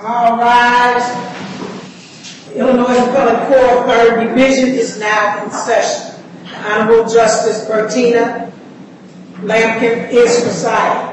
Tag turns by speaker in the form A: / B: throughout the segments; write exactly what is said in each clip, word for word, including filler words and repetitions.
A: All rise. Illinois Appellate Court, third Division is now in session. Honorable Justice Bertina Lampkin is presiding.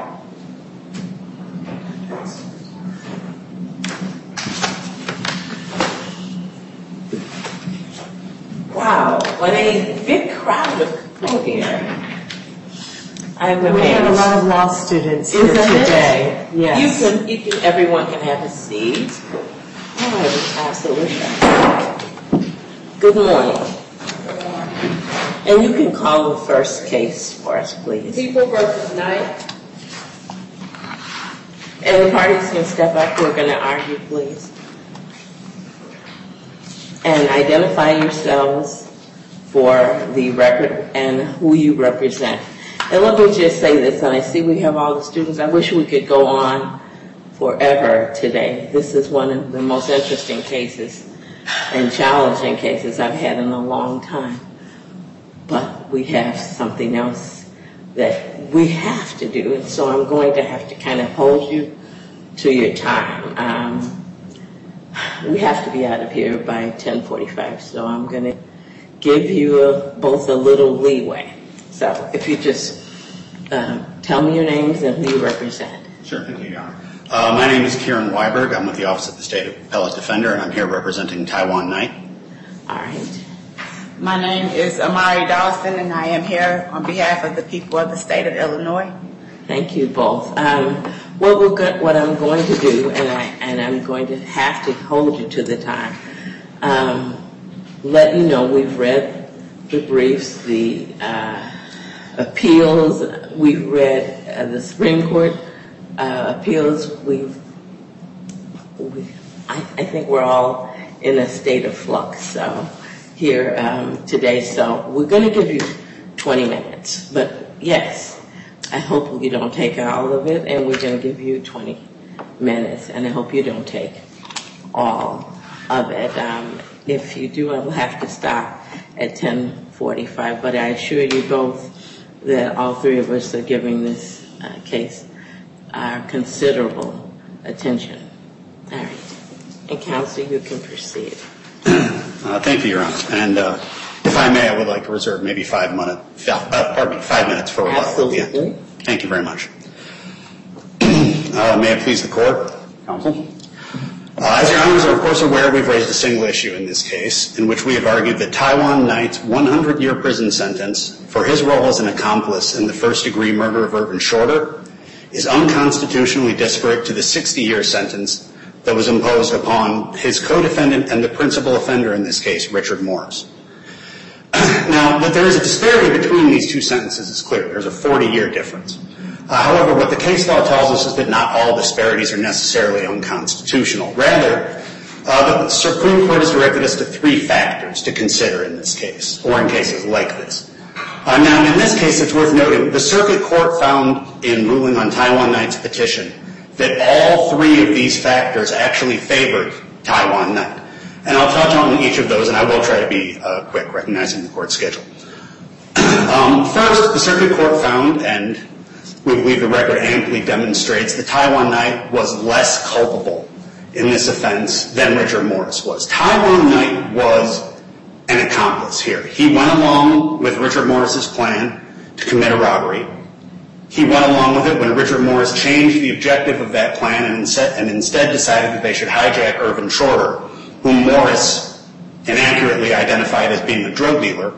B: Wow, what a big crowd of people here. I'm
C: we have a lot of law students here today. Yes.
B: You can, you can, everyone can have a seat. Oh, I was absolutely. Good morning.
A: Good morning.
B: And you can call the first case for us, please.
A: People versus Knight.
B: And the parties can step up. We're going to argue, please. And identify yourselves for the record and who you represent. And let me just say this, and I see we have all the students. I wish we could go on forever today. This is one of the most interesting cases and challenging cases I've had in a long time. But we have something else that we have to do, and so I'm going to have to kind of hold you to your time. Um, we have to be out of here by ten forty-five, so I'm going to give you a, both a little leeway. So if you just uh, tell me your names and who you represent.
D: Sure, thank you, Your Honor. Uh, my name is Kieran Weiberg. I'm with the Office of the State Appellate Defender, and I'm here representing Taiwan Knight.
B: All right.
E: My name is Amari Dawson, and I am here on behalf of the people of the state of Illinois.
B: Thank you both. Um, what, we're go- what I'm going to do, and, I, and I'm going to have to hold you to the time, um, let you know we've read the briefs, the uh, appeals, we've read uh, the Supreme Court uh, appeals. We've, we've I, I think we're all in a state of flux so here um, today. So we're going to give you twenty minutes. But yes, I hope you don't take all of it, and we're going to give you twenty minutes, and I hope you don't take all of it. Um, if you do, I will have to stop at ten forty-five, but I assure you both that all three of us are giving this uh, case our considerable attention. All right. And counsel, you can proceed.
D: Uh, thank you, Your Honor. And uh, if I may, I would like to reserve maybe five minutes. Uh, pardon me, five minutes for rebuttal.
B: Absolutely.
D: Yeah. Thank you very much. uh, may it please the court, counsel. Uh, as Your Honors are of course aware, we've raised a single issue in this case, in which we have argued that Taiwan Knight's one hundred year prison sentence for his role as an accomplice in the first-degree murder of Irvin Shorter is unconstitutionally disparate to the sixty year sentence that was imposed upon his co-defendant and the principal offender in this case, Richard Morris. Now, that there is a disparity between these two sentences is clear. There's a forty year difference. Uh, however, what the case law tells us is that not all disparities are necessarily unconstitutional. Rather, uh, the Supreme Court has directed us to three factors to consider in this case, or in cases like this. Uh, now, in this case, it's worth noting, the circuit court found in ruling on Taiwan Knight's petition that all three of these factors actually favored Taiwan Knight. And I'll touch on each of those, and I will try to be uh, quick, recognizing the court schedule. um, first, the circuit court found, and we believe the record amply demonstrates, that Taiwan Knight was less culpable in this offense than Richard Morris was. Taiwan Knight was an accomplice here. He went along with Richard Morris's plan to commit a robbery. He went along with it when Richard Morris changed the objective of that plan and instead, and instead decided that they should hijack Irvin Shorter, whom Morris inaccurately identified as being a drug dealer.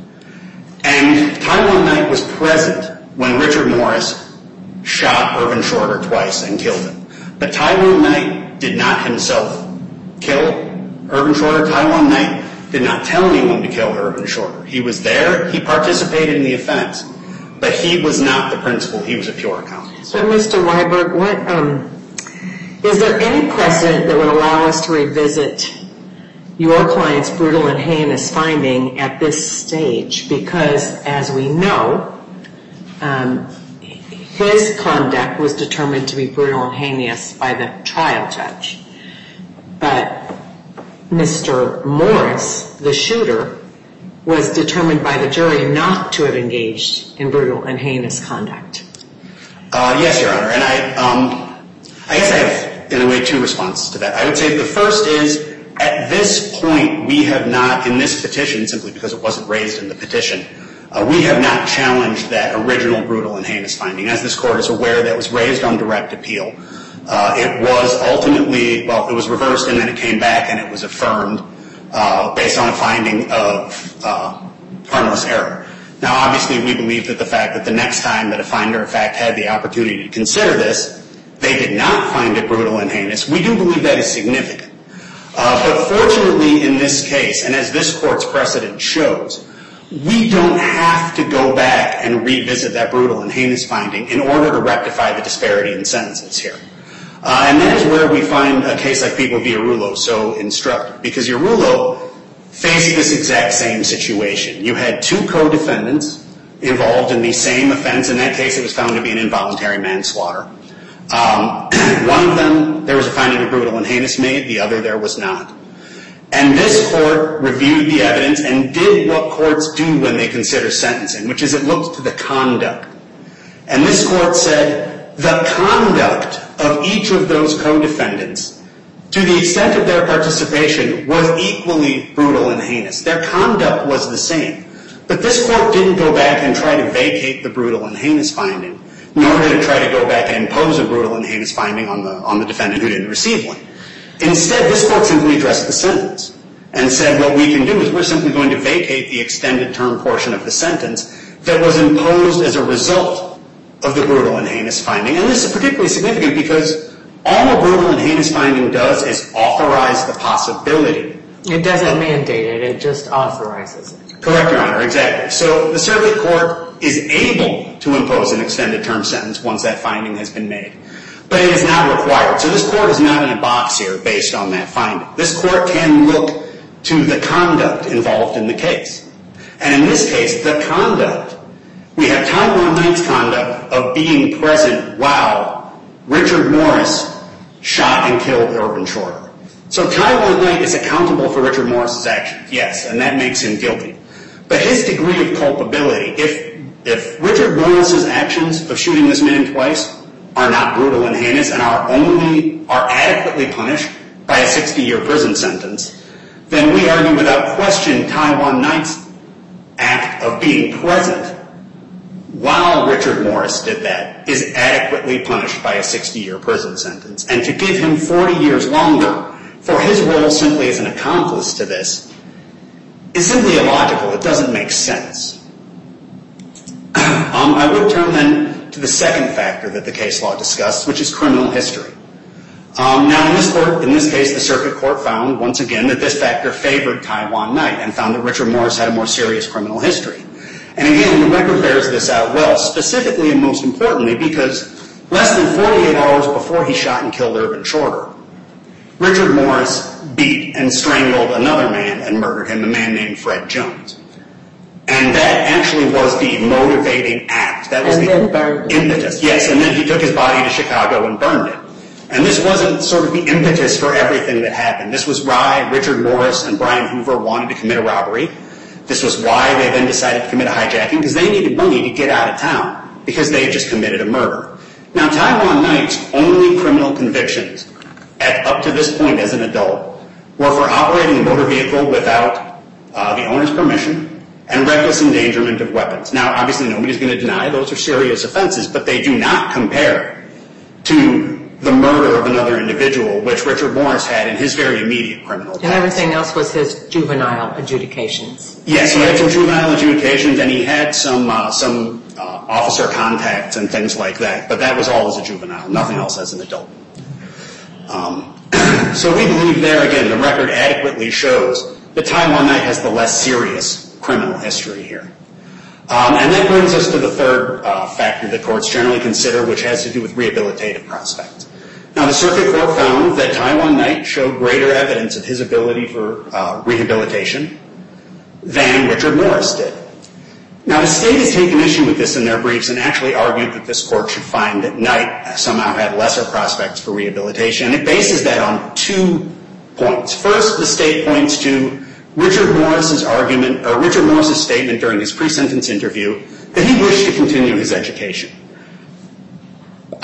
D: And Taiwan Knight was present when Richard Morris shot Irvin Shorter twice and killed him. But Taiwan Knight did not himself kill Irvin Shorter. Taiwan Knight did not tell anyone to kill Irvin Shorter. He was there. He participated in the offense. But he was not the principal. He was a pure accomplice.
C: So, Mister Weiberg, what, um, is there any precedent that would allow us to revisit your client's brutal and heinous finding at this stage? Because, as we know, um, his conduct was determined to be brutal and heinous by the trial judge. But Mister Morris, the shooter, was determined by the jury not to have engaged in brutal and heinous conduct.
D: Uh, yes, Your Honor. And I, um, I guess I have in a way, two responses to that. I would say the first is, at this point, we have not, in this petition, simply because it wasn't raised in the petition, uh, we have not challenged that original brutal and heinous finding. As this court is aware, that was raised on direct appeal. Uh, it was ultimately, well, it was reversed and then it came back and it was affirmed uh, based on a finding of uh, harmless error. Now, obviously, we believe that the fact that the next time that a finder of fact had the opportunity to consider this, they did not find it brutal and heinous. We do believe that is significant. Uh, but fortunately, in this case, and as this court's precedent shows, we don't have to go back and revisit that brutal and heinous finding in order to rectify the disparity in sentences here. Uh, and that is where we find a case like People v. Arullo so instructive, because Arullo faced this exact same situation. You had two co-defendants involved in the same offense. In that case, it was found to be an involuntary manslaughter. Um, one of them, there was a finding of brutal and heinous made. The other, there was not. And this court reviewed the evidence and did what courts do when they consider sentencing, which is it looked to the conduct. And this court said the conduct of each of those co-defendants, to the extent of their participation, was equally brutal and heinous. Their conduct was the same. But this court didn't go back and try to vacate the brutal and heinous finding, nor did it try to go back and impose a brutal and heinous finding on the, on the defendant who didn't receive one. Instead, this court simply addressed the sentence and said what we can do is we're simply going to vacate the extended term portion of the sentence that was imposed as a result of the brutal and heinous finding. And this is particularly significant because all a brutal and heinous finding does is authorize the possibility.
C: It doesn't mandate it, it just authorizes it.
D: Correct, Your Honor, exactly. So the circuit court is able to impose an extended term sentence once that finding has been made. But it is not required. So this court is not in a box here based on that finding. This court can look to the conduct involved in the case. And in this case, the conduct, we have Taiwan Knight's conduct of being present while Richard Morris shot and killed Irvin Shorter. So Taiwan Knight is accountable for Richard Morris's actions, yes, and that makes him guilty. But his degree of culpability, if, if Richard Morris's actions of shooting this man twice are not brutal and heinous and are only, are adequately punished by a sixty-year prison sentence, then we argue without question Taiwan Knight's act of being present while Richard Morris did that is adequately punished by a sixty-year prison sentence. And to give him forty years longer for his role simply as an accomplice to this is simply illogical. It doesn't make sense. um, I would turn then to the second factor that the case law discussed, which is criminal history. Um, now, in this court, in this case, the circuit court found, once again, that this factor favored Taiwan Knight and found that Richard Morris had a more serious criminal history. And again, the record bears this out well, specifically and most importantly because less than forty-eight hours before he shot and killed Irvin Shorter, Richard Morris beat and strangled another man and murdered him, a man named Fred Jones. And that actually was the motivating act. That was
B: and
D: the
B: then burned
D: impetus. Yes, and then he took his body to Chicago and burned it. And this wasn't sort of the impetus for everything that happened. This was why Richard Morris and Brian Hoover wanted to commit a robbery. This was why they then decided to commit a hijacking, because they needed money to get out of town, because they had just committed a murder. Now, Taiwan Knight's only criminal convictions at, up to this point as an adult were for operating a motor vehicle without uh, the owner's permission and reckless endangerment of weapons. Now, obviously, nobody's going to deny those are serious offenses, but they do not compare to the murder of another individual, which Richard Morris had in his very immediate criminal past.
C: And everything else was his juvenile adjudications.
D: Yes, he had some juvenile adjudications, and he had some uh, some uh, officer contacts and things like that, but that was all as a juvenile, nothing else as an adult. Um, so we believe there, again, the record adequately shows that Taiwan Knight has the less serious criminal history here. Um, and that brings us to the third uh, factor that courts generally consider, which has to do with rehabilitative prospects. Now, the circuit court found that Taiwan Knight showed greater evidence of his ability for uh, rehabilitation than Richard Morris did. Now, the state has taken issue with this in their briefs and actually argued that this court should find that Knight somehow had lesser prospects for rehabilitation. And it bases that on two points. First, the state points to Richard Morris's argument, or Richard Morris's statement during his pre-sentence interview that he wished to continue his education.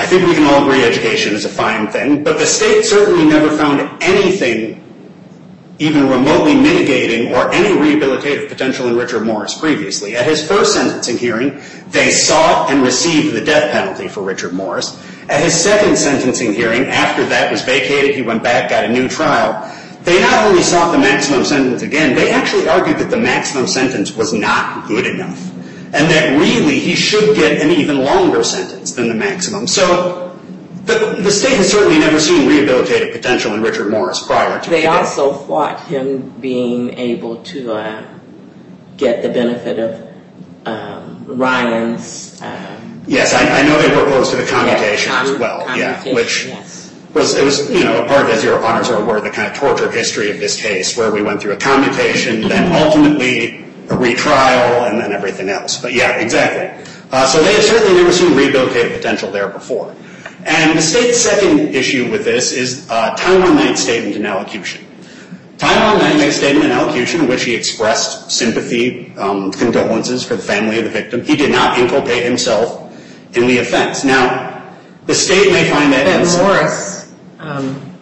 D: I think we can all agree education is a fine thing, but the state certainly never found anything even remotely mitigating or any rehabilitative potential in Richard Morris previously. At his first sentencing hearing, they sought and received the death penalty for Richard Morris. At his second sentencing hearing, after that was vacated, he went back, got a new trial. They not only sought the maximum sentence again, they actually argued that the maximum sentence was not good enough, and that really he should get an even longer sentence than the maximum. So the, the state has certainly never seen rehabilitative potential in Richard Morris prior to
B: They
D: today.
B: also fought him being able to uh, get the benefit of um, Ryan's. Um,
D: Yes, I, I know they were opposed to the commutation
B: yes,
D: as well.
B: commutation,
D: Yeah, which
B: yes.
D: was it was you know a part of, as your honors are aware, the kind of tortured history of this case, where we went through a commutation, then ultimately a retrial, and then everything else. But yeah, exactly. Uh, so they have certainly never seen rehabilitative potential there before. And the state's second issue with this is uh, Taiwan Knight's statement in elocution. Taiwan Knight made a statement in elocution in which he expressed sympathy, um, condolences for the family of the victim. He did not inculpate himself in the offense. Now, the state may find that...
C: But Morris, um,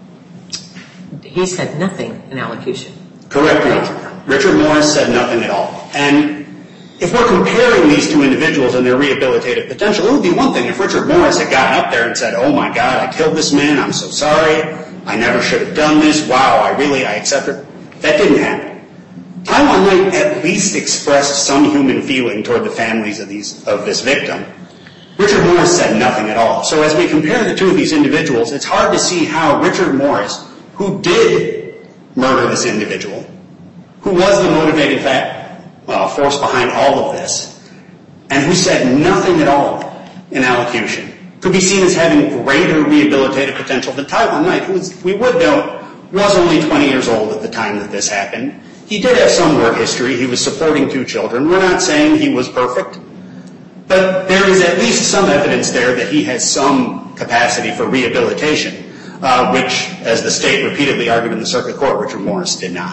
C: he said nothing in elocution.
D: Correct, Richard. Richard Morris said nothing at all. And if we're comparing these two individuals and their rehabilitative potential, it would be one thing if Richard Morris had gotten up there and said, oh my God, I killed this man, I'm so sorry, I never should have done this, wow, I really, I accept it. That didn't happen. Taiwan Knight at least expressed some human feeling toward the families of these of this victim. Richard Morris said nothing at all. So as we compare the two of these individuals, it's hard to see how Richard Morris, who did murder this individual, who was the motivating fact, uh, force behind all of this, and who said nothing at all in elocution, could be seen as having greater rehabilitative potential than Taiwan Knight, who was, we would note was only twenty years old at the time that this happened. He did have some work history. He was supporting two children. We're not saying he was perfect, but there is at least some evidence there that he has some capacity for rehabilitation, uh, which, as the state repeatedly argued in the circuit court, Richard Morris did not.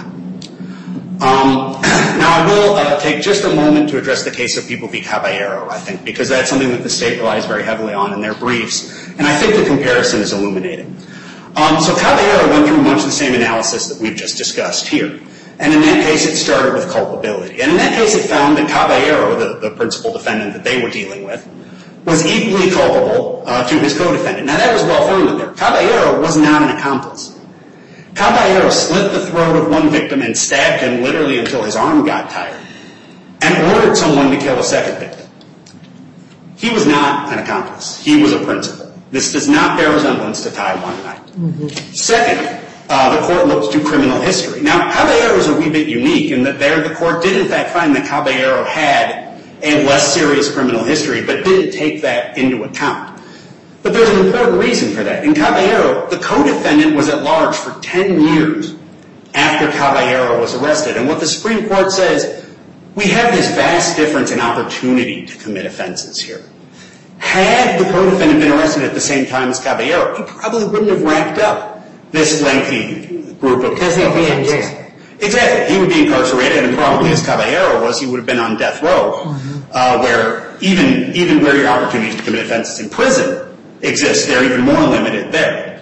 D: Um, now, I will uh, take just a moment to address the case of People v. Caballero, I think, because that's something that the state relies very heavily on in their briefs, and I think the comparison is illuminating. Um, so Caballero went through much of the same analysis that we've just discussed here. And in that case, it started with culpability. And in that case, it found that Caballero, the, the principal defendant that they were dealing with, was equally culpable uh, to his co-defendant. Now, that was well-founded there. Caballero was not an accomplice. Caballero slit the throat of one victim and stabbed him literally until his arm got tired, and ordered someone to kill a second victim. He was not an accomplice. He was a principal. This does not bear resemblance to Taiwan Knight. Mm-hmm. Second, uh, the court looked to criminal history. Now, Caballero is a wee bit unique in that there the court did in fact find that Caballero had a less serious criminal history, but didn't take that into account. But there's an important reason for that. In Caballero, the co-defendant was at large for ten years after Caballero was arrested. And what the Supreme Court says, we have this vast difference in opportunity to commit offenses here. Had the co-defendant been arrested at the same time as Caballero, he probably wouldn't have racked up this lengthy group of
C: Because he'd be in jail.
D: Exactly. He would be incarcerated, and probably as Caballero was, he would have been on death row, mm-hmm. uh, where even, even where your opportunity to commit offenses in prison exists, they're even more limited there.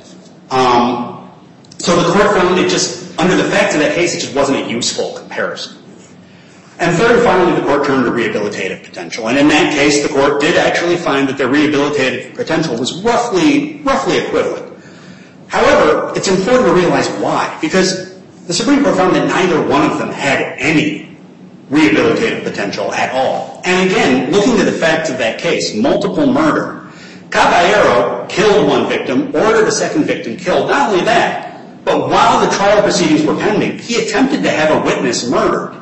D: Um, so the court found it just, under the facts of that case, it just wasn't a useful comparison. And third, finally, the court turned to rehabilitative potential. And in that case, the court did actually find that their rehabilitative potential was roughly, roughly equivalent. However, it's important to realize why. Because the Supreme Court found that neither one of them had any rehabilitative potential at all. And again, looking at the facts of that case, multiple murder, Caballero killed one victim, ordered a second victim killed. Not only that, but while the trial proceedings were pending, he attempted to have a witness murdered.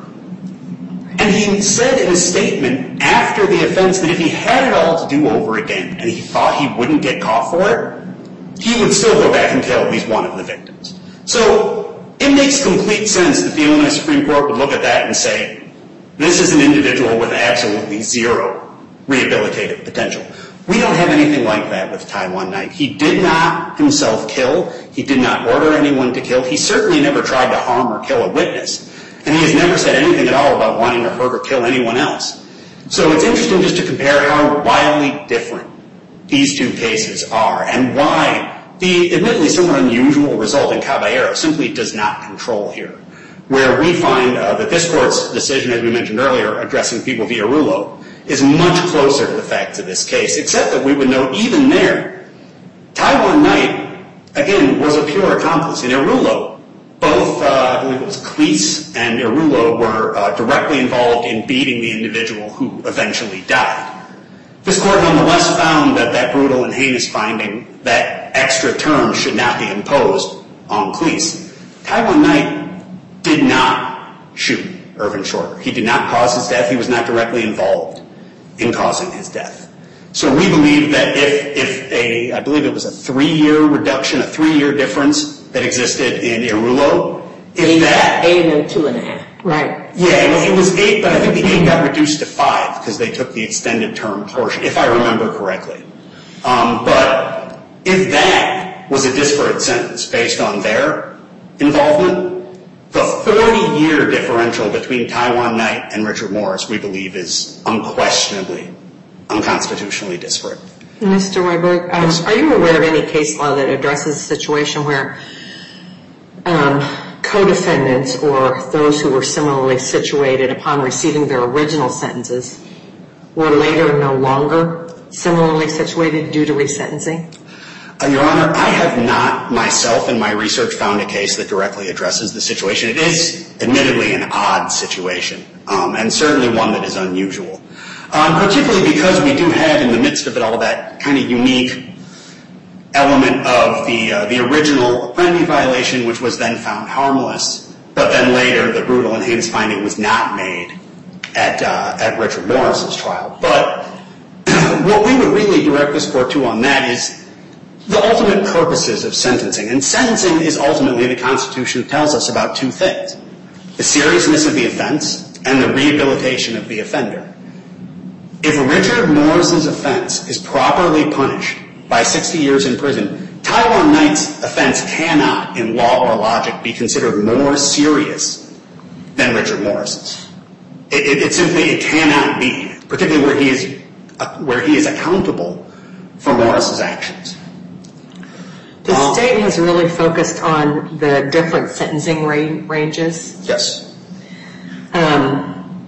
D: And he said in a statement after the offense that if he had it all to do over again and he thought he wouldn't get caught for it, he would still go back and kill at least one of the victims. So it makes complete sense that the Illinois Supreme Court would look at that and say, this is an individual with absolutely zero rehabilitative potential. We don't have anything like that with Taiwan Knight. He did not himself kill. He did not order anyone to kill. He certainly never tried to harm or kill a witness. And he has never said anything at all about wanting to hurt or kill anyone else. So it's interesting just to compare how wildly different these two cases are and why the admittedly somewhat unusual result in Caballero simply does not control here, where we find uh, that this court's decision, as we mentioned earlier, addressing people via Rulo, is much closer to the facts of this case, except that we would note even there, Taiwan Knight, again, was a pure accomplice. In Irulo, both, uh, I believe it was Cleese and Irulo were uh, directly involved in beating the individual who eventually died. This court nonetheless found that that brutal and heinous finding, that extra term should not be imposed on Cleese. Taiwan Knight did not shoot Irvin Shorter. He did not cause his death. He was not directly involved in causing his death. So we believe that if, if a, I believe it was a three-year reduction, a three-year difference that existed in Irulo, if
B: eight,
D: that...
B: Eight and two and a half.
C: Right.
D: Yeah, it was eight, but I think the eight got reduced to five because they took the extended term portion, if I remember correctly. Um, but if that was a disparate sentence based on their involvement, the forty-year differential between Taiwan Knight and Richard Morris, we believe, is unquestionably unconstitutionally disparate.
C: Mister Weiberg, um,
D: Yes.
C: are you aware of any case law that addresses a situation where um, co-defendants or those who were similarly situated upon receiving their original sentences were later no longer similarly situated due to resentencing?
D: Uh, Your Honor, I have not myself in my research found a case that directly addresses the situation. It is admittedly an odd situation, um, and certainly one that is unusual, um, particularly because we do have in the midst of it all that kind of unique element of the uh, the original Apprendi violation, which was then found harmless, but then later the brutal and heinous finding was not made at uh, at Richard Morris's trial. But what we would really direct this court to on that is the ultimate purposes of sentencing. And sentencing is ultimately, the Constitution tells us, about two things: the seriousness of the offense and the rehabilitation of the offender. If Richard Morris's offense is properly punished by sixty years in prison, Taiwan Knight's offense cannot, in law or logic, be considered more serious than Richard Morris's. It, it, it simply it cannot be, particularly where he is uh, where he is accountable for Morris's actions.
C: The
D: Um,
C: state has really focused on the different sentencing ra- ranges.
D: Yes.
C: Um,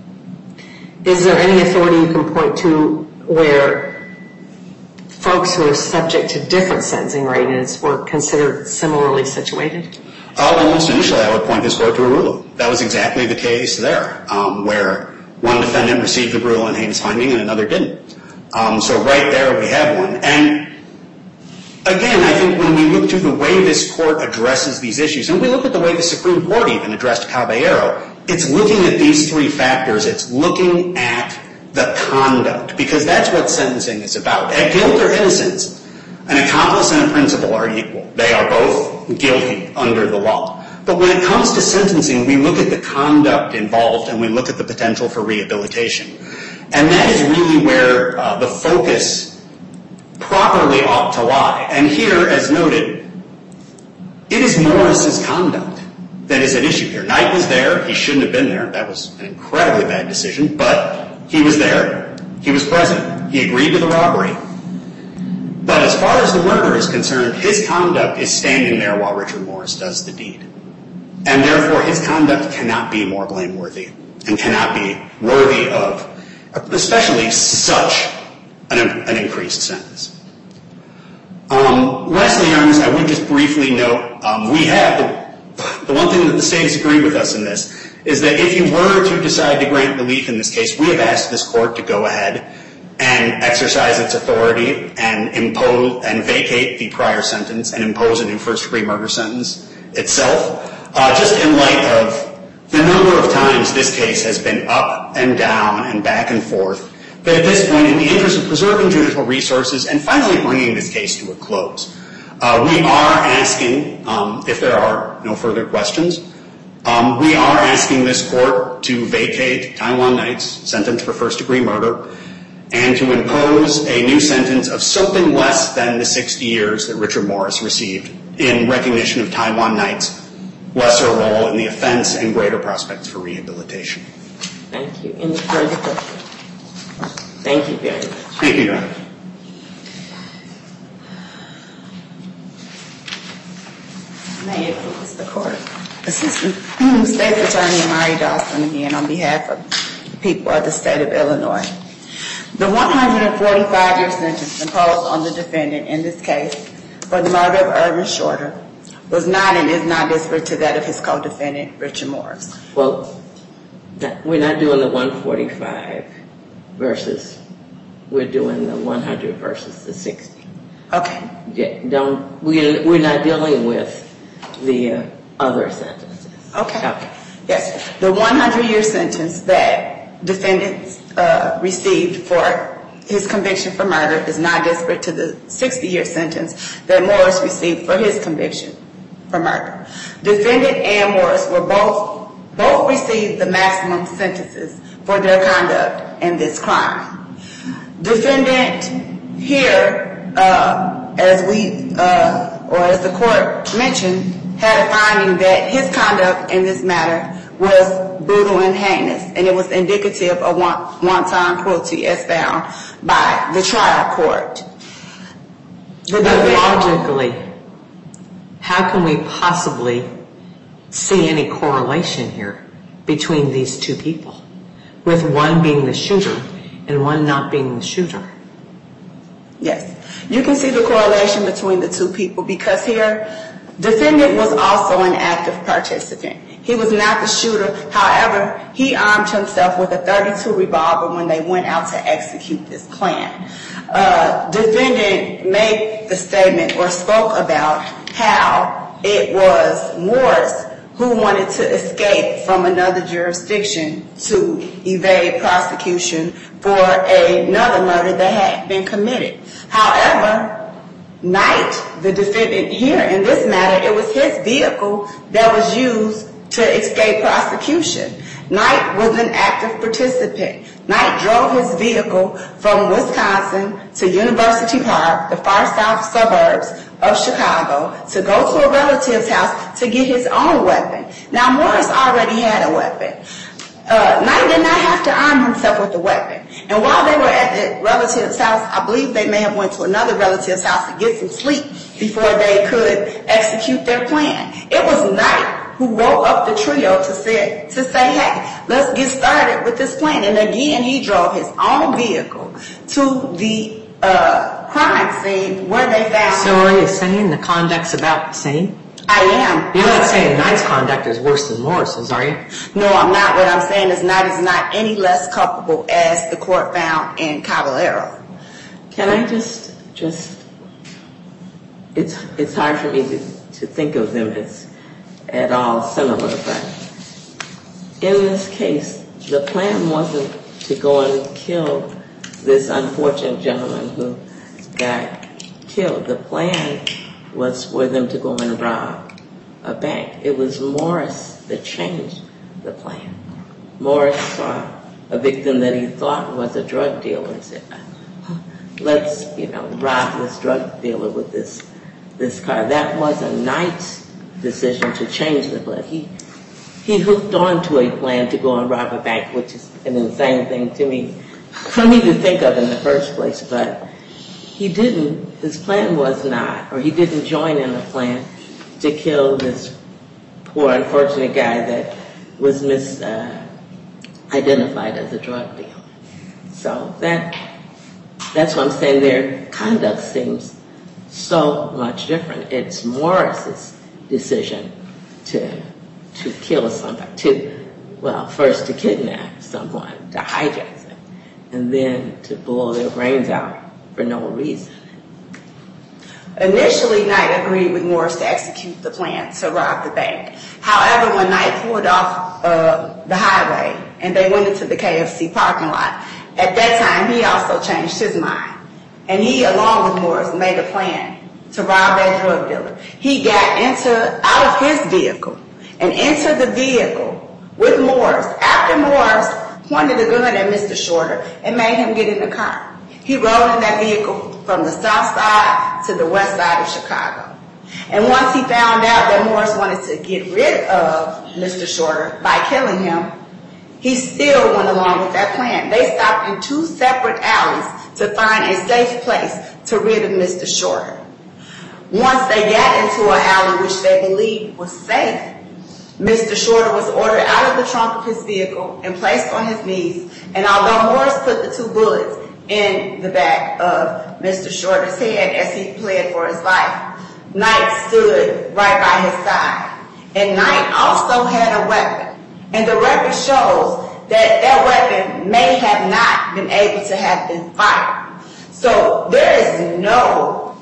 C: is there any authority you can point to where folks who are subject to different sentencing ranges were considered similarly situated?
D: Uh, well, most initially, I would point this court to Arulo. That was exactly the case there, um, where one defendant received the brutal and heinous finding and another didn't. Um, so right there we have one. And again, I think when we look to the way this court addresses these issues, and we look at the way the Supreme Court even addressed Caballero, it's looking at these three factors. It's looking at the conduct, because that's what sentencing is about. At guilt or innocence, an accomplice and a principal are equal. They are both guilty under the law. But when it comes to sentencing, we look at the conduct involved and we look at the potential for rehabilitation. And that is really where uh, the focus properly ought to lie. And here, as noted, it is Morris's conduct that is at issue here. Knight was there. He shouldn't have been there. That was an incredibly bad decision. But he was there. He was present. He agreed to the robbery. But as far as the murder is concerned, his conduct is standing there while Richard Morris does the deed. And therefore, his conduct cannot be more blameworthy and cannot be worthy of especially such an, an increased sentence. Um, lastly, Your Honors, I would just briefly note, um, we have, the, the one thing that the state has agreed with us in this is that if you were to decide to grant relief in this case, we have asked this court to go ahead and exercise its authority and impose and vacate the prior sentence and impose a new first-degree murder sentence itself, uh, just in light of the number of times this case has been up and down and back and forth. But at this point, in the interest of preserving judicial resources and finally bringing this case to a close, uh, we are asking, um, if there are no further questions, um, we are asking this court to vacate Taiwan Knight's sentence for first-degree murder and to impose a new sentence of something less than the sixty years that Richard Morris received in recognition of Taiwan Knight's lesser role in the offense and greater prospects for rehabilitation.
B: Thank you. Any further questions? Thank you very much.
D: Thank you, Your Honor.
E: May it please the court. Assistant State's Attorney Amari Dawson again on behalf of the people of the state of Illinois. The one hundred forty-five year sentence imposed on the defendant in this case for the murder of Irvin Shorter was not and is not disparate to that of his co-defendant, Richard Morris.
B: Well, that, we're not doing the one forty-five versus, we're doing the one hundred versus the sixty.
E: Okay.
B: Yeah, don't, we're, we're not dealing with the uh, other sentences.
E: Okay.
B: Okay.
E: Yes. The one hundred year sentence that defendant uh, received for his conviction for murder is not disparate to the sixty year sentence that Morris received for his conviction for murder. Defendant and Morris were both, both received the maximum sentences for their conduct in this crime. Defendant here, uh, as we, uh, or as the court mentioned, had a finding that his conduct in this matter was brutal and heinous, and it was indicative of wanton cruelty as found by the trial court.
C: But logically, how can we possibly see any correlation here between these two people, with one being the shooter and one not being the shooter?
E: Yes. You can see the correlation between the two people because here, defendant was also an active participant. He was not the shooter. However, he armed himself with a thirty-two revolver when they went out to execute this plan. Uh, defendant made the statement or spoke about how it was Morris who wanted to escape from another jurisdiction to evade prosecution for another murder that had been committed. However, Knight, the defendant here in this matter, it was his vehicle that was used to escape prosecution. Knight was an active participant. Knight drove his vehicle from Wisconsin to University Park, the far south suburbs of Chicago, to go to a relative's house to get his own weapon. Now, Morris already had a weapon. Uh, Knight did not have to arm himself with a weapon. And while they were at the relative's house, I believe they may have went to another relative's house to get some sleep before they could execute their plan. It was Knight who woke up the trio to say, to say, hey, let's get started with this plan. And again, he drove his own vehicle to the uh, crime scene where they found...
C: So are you saying the conduct's about the same?
E: I am.
C: You're not saying Knight's conduct is worse than Morris's, are you?
E: No, I'm not. What I'm saying is Knight is not any less culpable as the court found in Caballero.
B: Can I just, just, it's it's hard for me to, to think of them as at all similar, but in this case, the plan wasn't to go and kill this unfortunate gentleman who got killed. The plan was for them to go and rob a bank. It was Morris that changed the plan. Morris saw a victim that he thought was a drug dealer and said, let's, you know, rob this drug dealer with this this car. That wasn't Knight's decision to change the plan. He he hooked on to a plan to go and rob a bank, which is an insane thing to me, for me to think of in the first place, but he didn't, his plan was not, or he didn't join in the plan to kill this poor, unfortunate guy that was misidentified uh, as a drug dealer. So that that's what I'm saying. Their conduct seems so much different. It's Morris's decision to to kill somebody, to, well, first to kidnap someone, to hijack them, and then to blow their brains out for no reason.
E: Initially, Knight agreed with Morris to execute the plan to rob the bank. However, when Knight pulled off uh, the highway and they went into the K F C parking lot, at that time he also changed his mind. And he, along with Morris, made a plan to rob that drug dealer. He got into, out of his vehicle and into the vehicle with Morris after Morris pointed a gun at Mister Shorter and made him get in the car. He rode in that vehicle from the south side to the west side of Chicago. And once he found out that Morris wanted to get rid of Mister Shorter by killing him, he still went along with that plan. They stopped in two separate alleys to find a safe place to rid of Mister Shorter. Once they got into an alley which they believed was safe, Mister Shorter was ordered out of the trunk of his vehicle and placed on his knees. And although Morris put the two bullets in the back of Mister Shorter's head as he pled for his life, Knight stood right by his side. And Knight also had a weapon. And the record shows that that weapon may have not been able to have been fired. So there is no,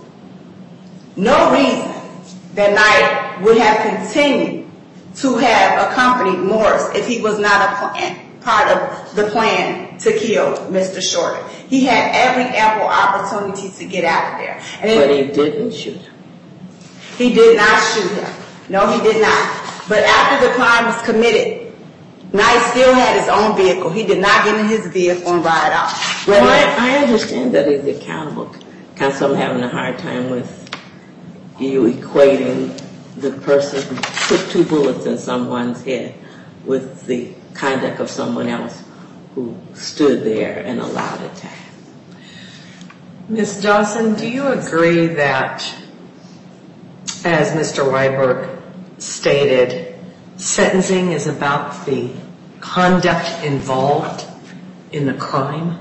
E: no reason that Knight would have continued to have accompanied Morris if he was not a plan, part of the plan to kill Mister Shorter. He had every ample opportunity to get out of there. And
B: but he didn't shoot him.
E: He did not shoot him. No, he did not. But after the crime was committed, Knight still had his own vehicle. He did not get in his vehicle and ride off.
B: Well, I, I understand that he's accountable. Counsel, I'm having a hard time with you equating the person who put two bullets in someone's head with the conduct of someone else who stood there and allowed it to happen.
C: Miz Dawson, do you agree that, as Mister Weiberg stated, sentencing is about the conduct involved in the crime?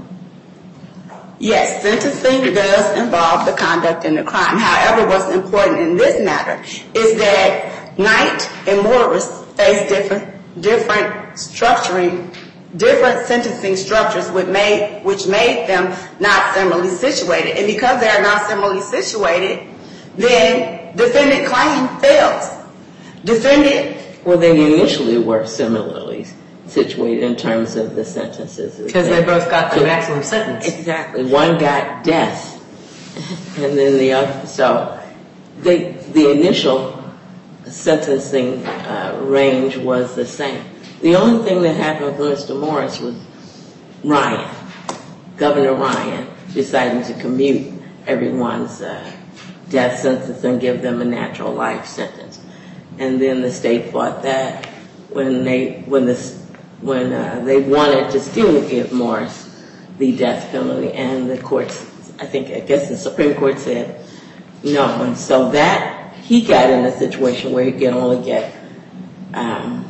E: Yes, sentencing does involve the conduct in the crime. However, what's important in this matter is that Knight and Morris face different, different structuring, different sentencing structures which made, which made them not similarly situated. And because they are not similarly situated, then defendant claim fails. Defendant...
B: Well, they initially were similarly situated in terms of the sentences.
C: Because they both got the maximum sentence.
B: Exactly. One got death, and then the other. So they, the initial sentencing uh, range was the same. The only thing that happened with Mister Morris was Ryan, Governor Ryan, deciding to commute everyone's uh, death sentence and give them a natural life sentence. And then the state fought that when they when the when uh, they wanted to still give Morris the death penalty, and the courts, I think, I guess the Supreme Court said no. And so that he got in a situation where he could only get um,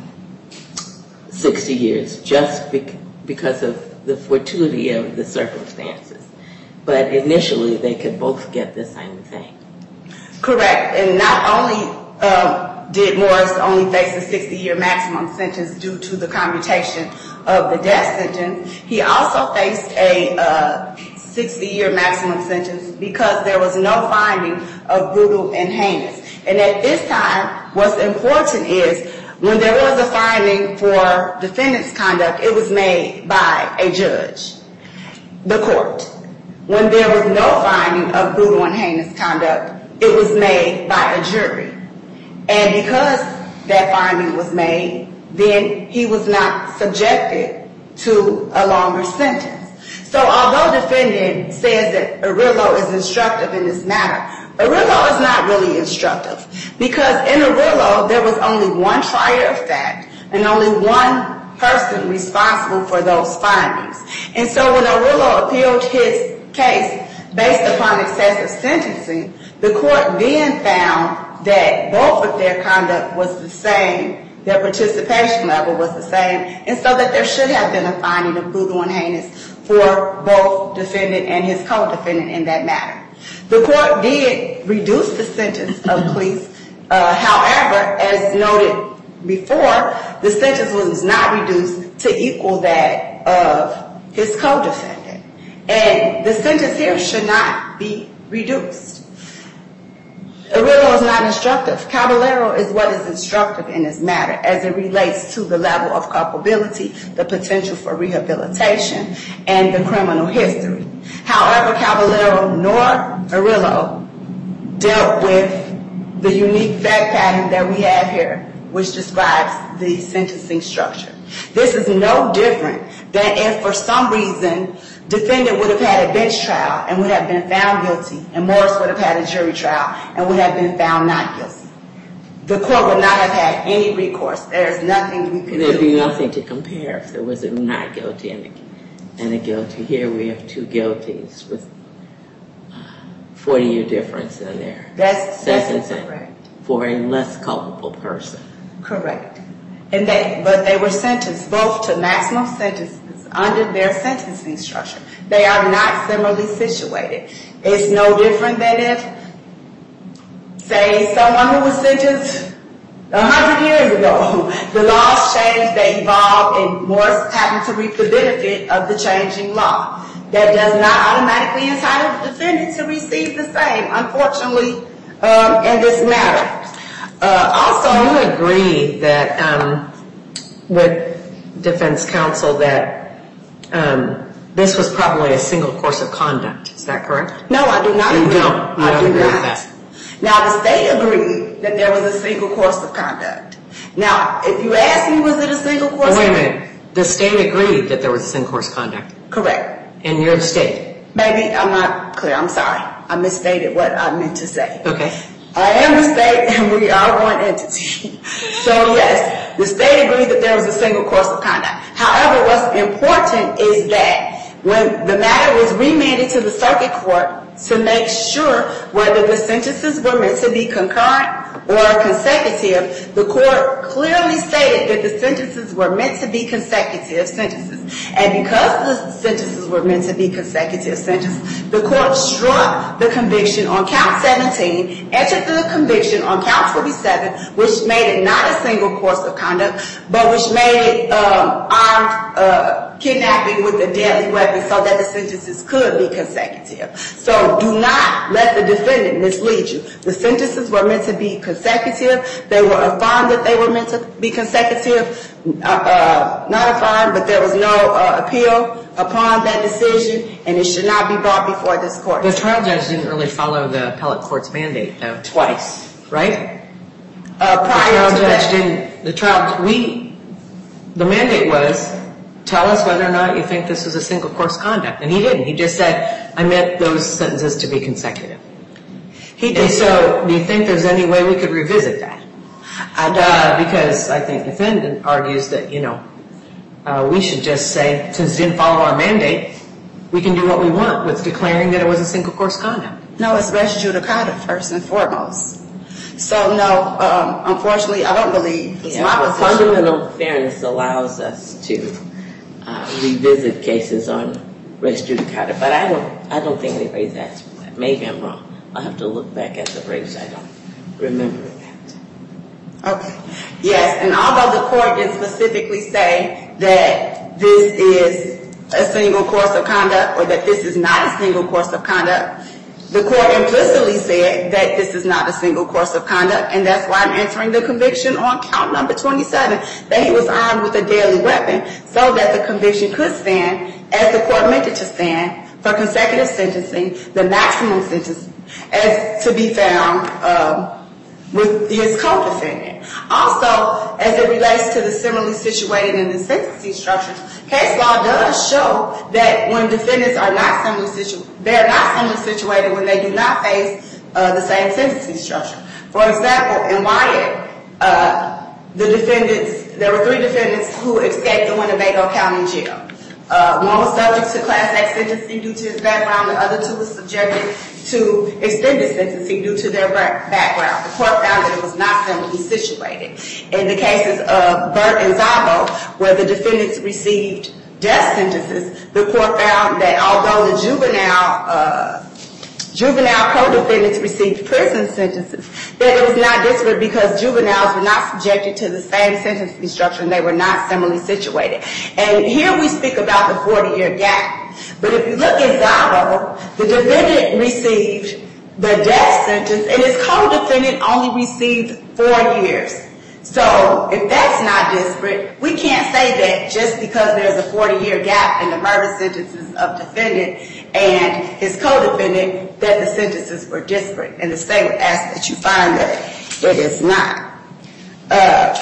B: sixty years just bec- because of the fortuity of the circumstances. But initially, they could both get the same thing.
E: Correct. And not only um, did Morris only face a sixty-year maximum sentence due to the commutation of the death sentence, he also faced a uh, sixty-year maximum sentence because there was no finding of brutal and heinous. And at this time, what's important is when there was a finding for defendant's conduct, it was made by a judge, the court. When there was no finding of brutal and heinous conduct, it was made by a jury. And because that finding was made, then he was not subjected to a longer sentence. So although defendant says that Arillo is instructive in this matter, Arillo is not really instructive, because in Arillo there was only one trier of fact and only one person responsible for those findings. And so when Arillo appealed his case based upon excessive sentencing, the court then found that both of their conduct was the same, their participation level was the same, and so that there should have been a finding of brutal and heinous for both defendant and his co-defendant in that matter. The court did reduce the sentence of Cleese. Uh, however, as noted before, the sentence was not reduced to equal that of his co-defendant. And the sentence here should not be reduced. Arillo is not instructive. Caballero is what is instructive in this matter as it relates to the level of culpability, the potential for rehabilitation, and the criminal history. However, Caballero nor Arillo dealt with the unique fact pattern that we have here, which describes the sentencing structure. This is no different than if for some reason defendant would have had a bench trial and would have been found guilty, and Morris would have had a jury trial and would have been found not guilty. The court would not have had any recourse. There is nothing we could do.
B: There'd be nothing to compare if there was a not guilty and a, and a guilty. Here we have two guilties with uh, forty-year difference in their
E: That's, that's
B: sentencing
E: correct.
B: for a less culpable person.
E: Correct. And they, but they were sentenced both to maximum sentences under their sentencing structure. They are not similarly situated. It's no different than if, say, someone who was sentenced a hundred years ago, the laws changed, they evolved, and Morris happened to reap the benefit of the changing law. That does not automatically entitle the defendant to receive the same, unfortunately, um, in this matter. Uh, also,
C: you agree that um, with defense counsel that um, this was probably a single course of conduct. Is that correct?
E: No, I do not
C: You
E: agree.
C: don't. You
E: I
C: don't
E: do
C: agree
E: not.
C: with that.
E: Now, the state agreed that there was a single course of conduct. Now, if you ask me, was it a single course?
C: Oh, wait a minute. The state agreed that there was a single course of conduct.
E: Correct.
C: And you're the state.
E: Maybe I'm not clear. I'm sorry. I misstated what I meant to say.
C: Okay.
E: I am the state, and we are one entity. So, yes, the state agreed that there was a single course of conduct. However, what's important is that when the matter was remanded to the circuit court to make sure whether the sentences were meant to be concurrent or consecutive, the court clearly stated that the sentences were meant to be consecutive sentences. And because the sentences were meant to be consecutive sentences, the court struck the conviction on count seventeen, entered the conviction on count twenty-seven, which made it not a single course of conduct, but which made it um, armed uh, kidnapping with a deadly weapon so that the sentences could be consecutive. So do not let the defendant mislead you. The sentences were meant to be consecutive. They were affirmed that they were meant to be consecutive. Uh, uh, not affirmed, but there was no uh, appeal upon that decision, and it should not be brought before this court.
C: The trial judge didn't really follow the appellate court's mandate, though.
B: Twice.
C: Right?
E: Uh,
C: The
E: prior
C: trial
E: to
C: judge
E: that,
C: didn't, the trial, we, the mandate was, tell us whether or not you think this was a single course conduct. And he didn't. He just said, I meant those sentences to be consecutive.
E: he
C: And
E: did
C: so, do you think there's any way we could revisit that?
E: I don't.
C: Uh, because I think the defendant argues that, you know, uh, we should just say, since it didn't follow our mandate, we can do what we want with declaring that it was a single course conduct.
E: No, it's res judicata first and foremost. So no, um, unfortunately, I don't believe it's
B: Yeah,
E: my
B: well,
E: position.
B: fundamental fairness allows us to uh, revisit cases on res judicata, but I don't, I don't think anybody's asked for that. Maybe I'm wrong. I'll have to look back at the briefs. I don't remember that.
E: Okay. Yes, and although the court didn't specifically say that this is a single course of conduct or that this is not a single course of conduct, the court implicitly said that this is not a single course of conduct, and that's why I'm entering the conviction on count number twenty-seven, that he was armed with a deadly weapon, so that the conviction could stand, as the court meant it to stand, for consecutive sentencing, the maximum sentence, as to be found um, with his co-defendant. Also, as it relates to the similarly situated in the sentencing structures, case law does show that when defendants are not similarly situated, they're not similarly situated when they do not face uh, the same sentencing structure. For example, in Wyatt, uh, the defendants, there were three defendants who escaped the Winnebago County Jail. Uh, one was subject to Class X sentencing due to his background. The other two were subjected to extended sentencing due to their background. The court found that it was not similarly situated. In the cases of Burt and Zabo, where the defendants received death sentences, the court found that although the juvenile uh, juvenile co-defendants received prison sentences, that it was not disparate because juveniles were not subjected to the same sentencing structure and they were not similarly situated. And here we speak about the forty-year gap. But if you look at Zabo, the defendant received the death sentence and his co-defendant only received four years. So if that's not disparate, we can't say that just because there's a forty-year gap in the murder sentences of defendant and his co-defendant that the sentences were disparate. And the state would ask that you find that it is not. Uh,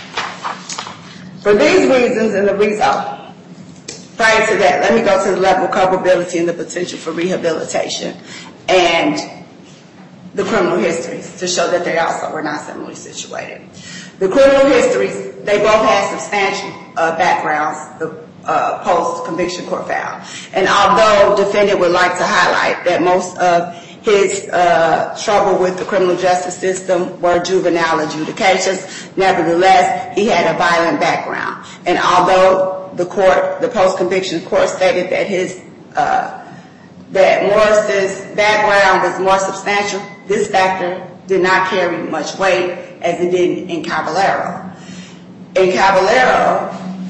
E: for these reasons and the reason, oh, prior to that, let me go to the level of culpability and the potential for rehabilitation and the criminal histories to show that they also were not similarly situated. The criminal histories, they both had substantial uh, backgrounds, the uh, post-conviction court found. And although defendant would like to highlight that most of his uh, trouble with the criminal justice system were juvenile adjudications. Nevertheless, he had a violent background. And although the court, the post-conviction court stated that his, uh, that Morris's background was more substantial, this factor did not carry much weight as it did in Caballero. In Caballero,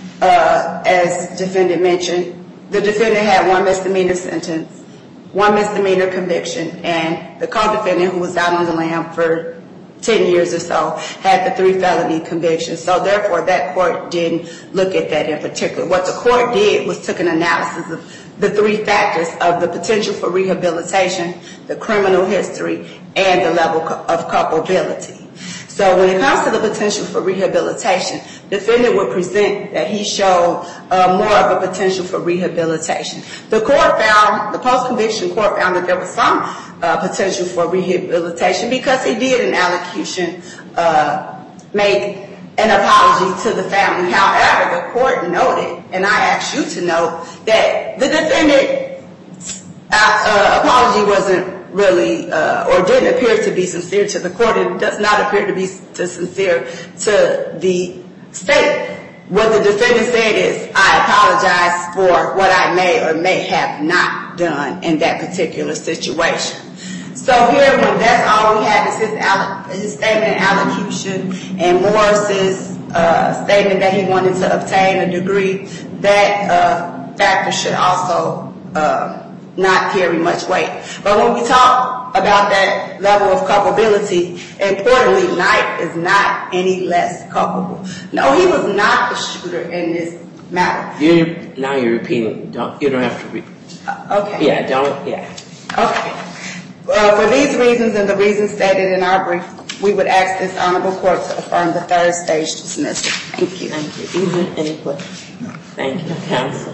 E: uh, as defendant mentioned, the defendant had one misdemeanor sentence, one misdemeanor conviction, and the co-defendant, who was out on the lam for ten years or so, had the three felony convictions. So therefore, that court didn't look at that in particular. What the court did was took an analysis of the three factors of the potential for rehabilitation, the criminal history, and the level of culpability. So when it comes to the potential for rehabilitation, the defendant would present that he showed uh, more of a potential for rehabilitation. The court found, the post-conviction court found that there was some uh, potential for rehabilitation because he did in allocution uh, make an apology to the family. However, the court noted, and I ask you to note, that the defendant's uh, apology wasn't really, uh, or didn't appear to be sincere to the court. It does not appear to be to sincere to the state. What the defendant said is, I apologize for what I may or may have not done in that particular situation. So here, when that's all we have is his, alloc- his statement in allocution and Morris's uh, statement that he wanted to obtain a degree, that uh, factor should also uh, not carry much weight. But when we talk about that level of culpability, importantly, Knight is not any less culpable. No, he was not the shooter in this matter.
B: You're, now you're repeating. Don't you don't have to repeat.
E: Uh, okay.
B: Yeah, don't, yeah.
E: Okay. Uh, for these reasons and the reasons stated in our brief, we would ask this honorable court to affirm the third stage dismissal. Thank you.
B: Thank you. Even any questions? No. Thank you, counsel.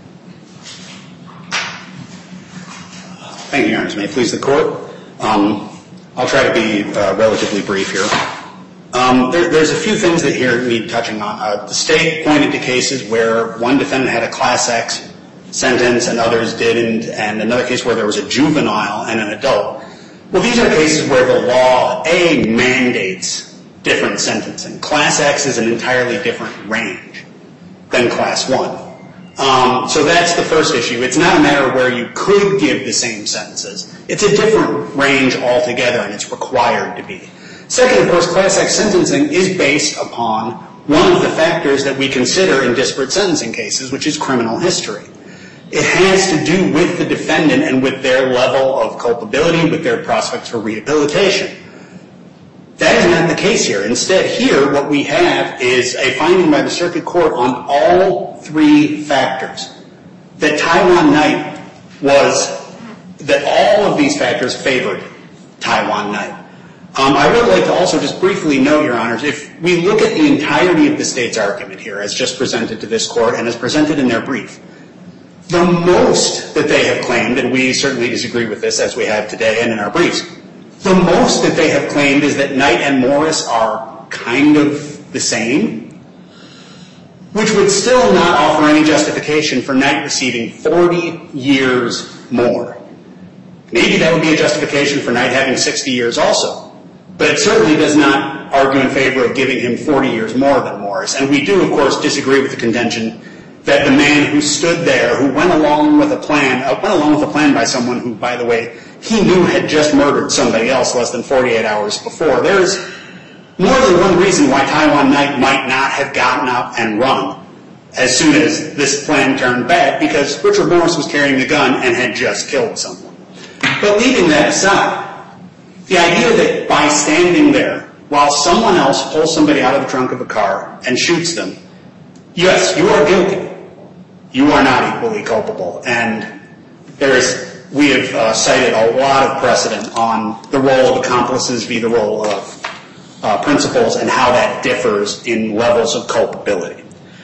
D: Thank you, Your Honors. May it please the court. Um, I'll try to be uh, relatively brief here. Um, there, there's a few things that here need touching on. Uh, the state pointed to cases where one defendant had a Class X sentence and others didn't, and another case where there was a juvenile and an adult. Well, these are cases where the law, A, mandates different sentencing. Class X is an entirely different range than Class one. Um, so that's the first issue. It's not a matter where you could give the same sentences. It's a different range altogether, and it's required to be. Second, of course, Class X sentencing is based upon one of the factors that we consider in disparate sentencing cases, which is criminal history. It has to do with the defendant and with their level of culpability, with their prospects for rehabilitation. That is not the case here. Instead, here, what we have is a finding by the circuit court on all three factors. That Taiwan Knight was, that all of these factors favored Taiwan Knight. Um, I would like to also just briefly note, Your Honors, if we look at the entirety of the state's argument here, as just presented to this court and as presented in their brief, the most that they have claimed, and we certainly disagree with this as we have today and in our briefs, the most that they have claimed is that Knight and Morris are kind of the same, which would still not offer any justification for Knight receiving forty years more. Maybe that would be a justification for Knight having sixty years also, but it certainly does not argue in favor of giving him forty years more than Morris. And we do, of course, disagree with the contention that the man who stood there, who went along with a plan, uh, went along with a plan by someone who, by the way, he knew had just murdered somebody else less than forty-eight hours before. There's more than one reason why Taiwan Knight might not have gotten up and run as soon as this plan turned bad, because Richard Morris was carrying the gun and had just killed someone. But leaving that aside, the idea that by standing there while someone else pulls somebody out of the trunk of a car and shoots them, yes, you are guilty. You are not equally culpable. And there's We have uh, cited a lot of precedent on the role of accomplices v. the role of uh, principals and how that differs in levels of culpability.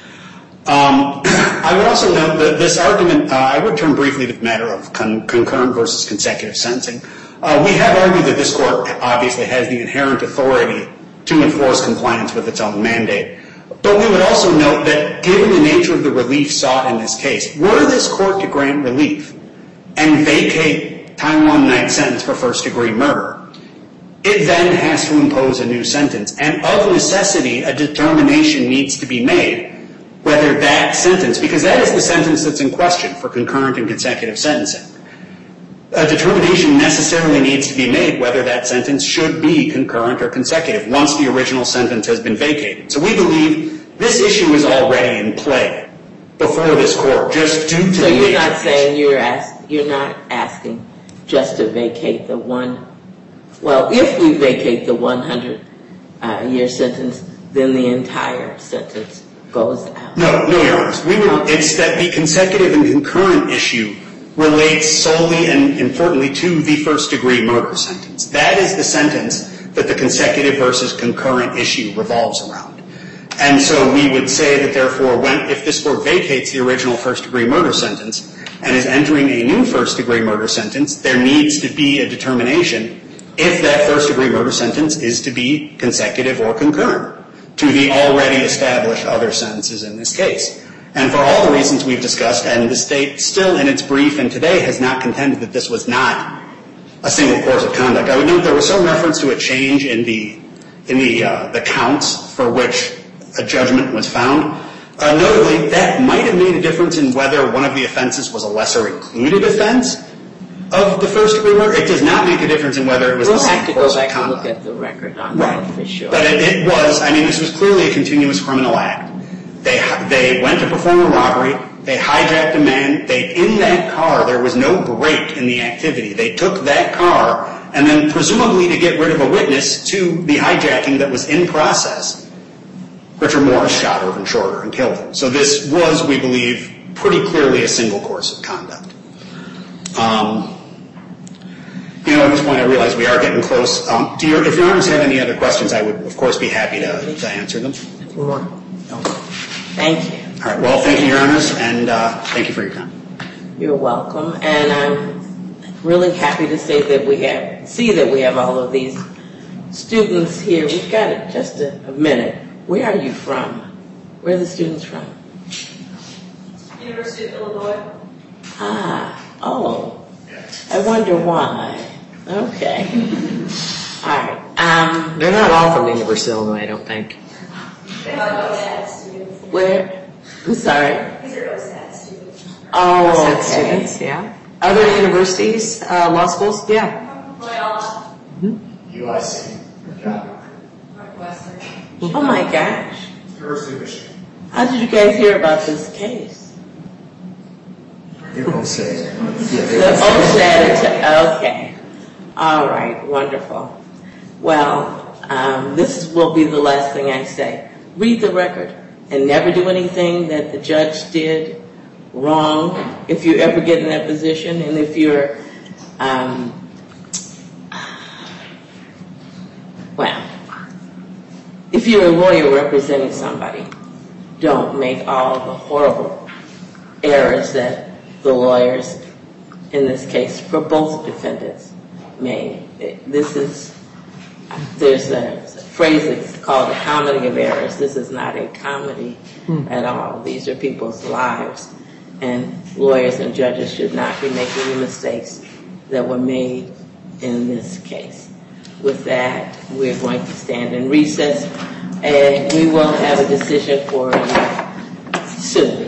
D: Um, I would also note that this argument, uh, I would turn briefly to the matter of con- concurrent versus consecutive sentencing. Uh, we have argued that this court obviously has the inherent authority to enforce compliance with its own mandate. But we would also note that given the nature of the relief sought in this case, were this court to grant relief and vacate Taiwan Knight's sentence for first-degree murder, it then has to impose a new sentence. And of necessity, a determination needs to be made whether that sentence, because that is the sentence that's in question for concurrent and consecutive sentencing, a determination necessarily needs to be made whether that sentence should be concurrent or consecutive once the original sentence has been vacated. So we believe this issue is already in play before this court, just due to
B: So
D: the
B: you're
D: nature
B: not
D: of the
B: saying
D: issue.
B: you're ask, you're not asking just to vacate the one, well, if we vacate the one hundred uh, year sentence, then the entire sentence goes out.
D: No, no, Your Honor. We would, it's that the consecutive and concurrent issue relates solely and importantly to the first-degree murder sentence. That is the sentence that the consecutive versus concurrent issue revolves around. And so we would say that, therefore, when, if this court vacates the original first-degree murder sentence and is entering a new first-degree murder sentence, there needs to be a determination if that first-degree murder sentence is to be consecutive or concurrent to the already established other sentences in this case. And for all the reasons we've discussed, and the State still in its brief and today has not contended that this was not a single course of conduct. I would note there was some reference to a change in the in the uh, the counts for which a judgment was found. Uh, notably, that might have made a difference in whether one of the offenses was a lesser included offense of the first degree murder. It does not make a difference in whether it was
B: We'll
D: the same
B: have to
D: course
B: go
D: of
B: back and
D: conduct.
B: look at the record on
D: Right.
B: that for sure.
D: But it, it was, I mean, this was clearly a continuous criminal act. They they went to perform a robbery. They hijacked a man. They, in that car, there was no break in the activity. They took that car and then presumably to get rid of a witness to the hijacking that was in process, Richard Morris shot Irvin Shorter and killed him. So this was, we believe, pretty clearly a single course of conduct. Um, you know, at this point I realize we are getting close. Um, do your, if your honors have any other questions, I would, of course, be happy to, to answer them.
B: Thank you.
D: All right. Well, thank you, Your Honors, and uh, thank you for your time.
B: You're welcome. And I'm really happy to say that we have, see that we have all of these students here. We've got it just a, a minute. Where are you from? Where are the students from?
F: University of Illinois.
B: Ah, oh. I wonder why. Okay. All right. Um,
C: They're not all from the University of Illinois, I don't think.
F: They have O S A D students.
B: where? I'm sorry.
F: These are O S A D students.
B: Oh,
C: Said
B: okay.
C: students, yeah. Other universities, uh, law schools, yeah.
F: Loyola.
G: U I C,
F: Northwestern.
B: Oh my gosh.
G: University of Michigan.
B: How did you guys hear about this case?
G: You don't say.
B: The O S A D, okay. All right, wonderful. Well, um, this will be the last thing I say. Read the record and never do anything that the judge did wrong if you ever get in that position. And if you're, um, well, if you're a lawyer representing somebody, don't make all the horrible errors that the lawyers, in this case, for both defendants, made. This is, there's a phrase that's called a comedy of errors. This is not a comedy at all. These are people's lives. And lawyers and judges should not be making the mistakes that were made in this case. With that, we're going to stand in recess, and we will have a decision for you soon.